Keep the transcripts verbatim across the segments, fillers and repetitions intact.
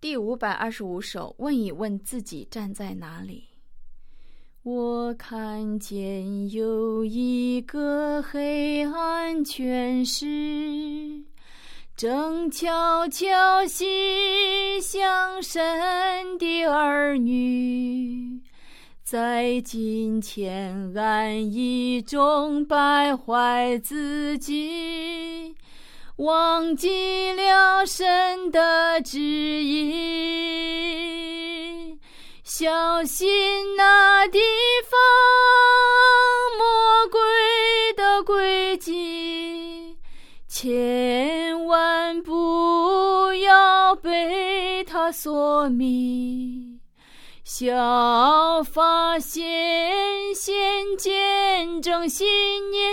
第五百二十五首，问一问自己站在哪里。我看见有一个黑暗权势，正悄悄袭向神的儿女，在金钱安逸中败坏自己，忘记了神的旨意。小心那地方魔鬼的诡计，千万不要被他所迷。效法先贤见证信念，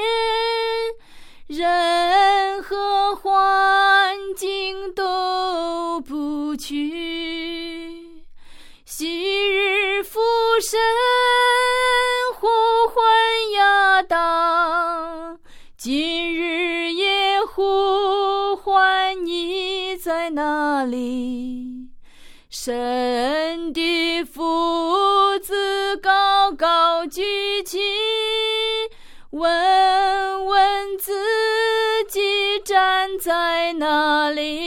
任何环境都不惧。昔日父神呼唤亚当，今日也呼唤你在哪里？神的父子高高举起，问问自己站在哪里？